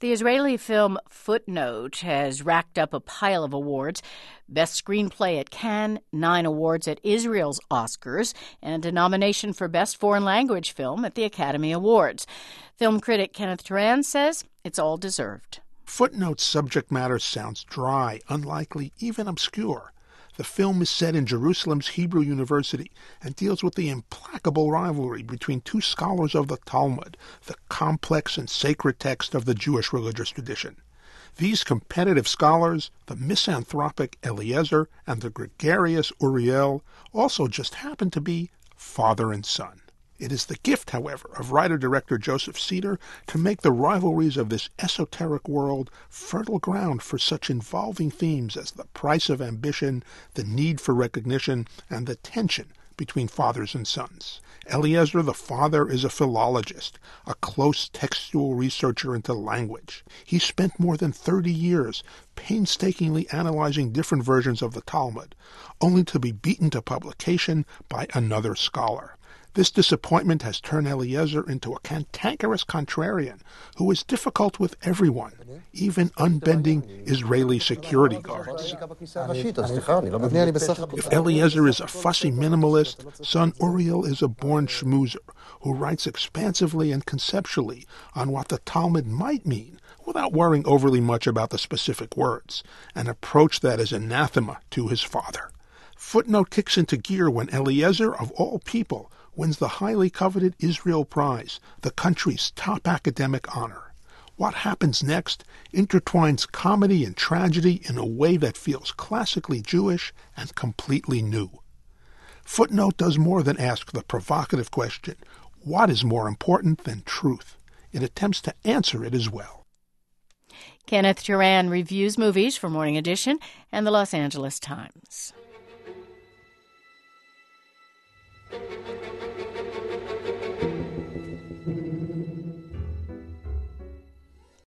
The Israeli film Footnote has racked up a pile of awards. Best Screenplay at Cannes, 9 awards at Israel's Oscars, and a nomination for Best Foreign Language Film at the Academy Awards. Film critic Kenneth Turan says it's all deserved. Footnote's subject matter sounds dry, unlikely, even obscure. The film is set in Jerusalem's Hebrew University and deals with the implacable rivalry between two scholars of the Talmud, the complex and sacred text of the Jewish religious tradition. These competitive scholars, the misanthropic Eliezer and the gregarious Uriel, also just happen to be father and son. It is the gift, however, of writer-director Joseph Cedar to make the rivalries of this esoteric world fertile ground for such involving themes as the price of ambition, the need for recognition, and the tension between fathers and sons. Eliezer, the father, is a philologist, a close textual researcher into language. He spent more than 30 years painstakingly analyzing different versions of the Talmud, only to be beaten to publication by another scholar. This disappointment has turned Eliezer into a cantankerous contrarian who is difficult with everyone, even unbending Israeli security guards. If Eliezer is a fussy minimalist, son Uriel is a born schmoozer who writes expansively and conceptually on what the Talmud might mean without worrying overly much about the specific words, an approach that is anathema to his father. Footnote kicks into gear when Eliezer, of all people, wins the highly coveted Israel Prize, the country's top academic honor. What happens next intertwines comedy and tragedy in a way that feels classically Jewish and completely new. Footnote does more than ask the provocative question, what is more important than truth? It attempts to answer it as well. Kenneth Turan reviews movies for Morning Edition and the Los Angeles Times.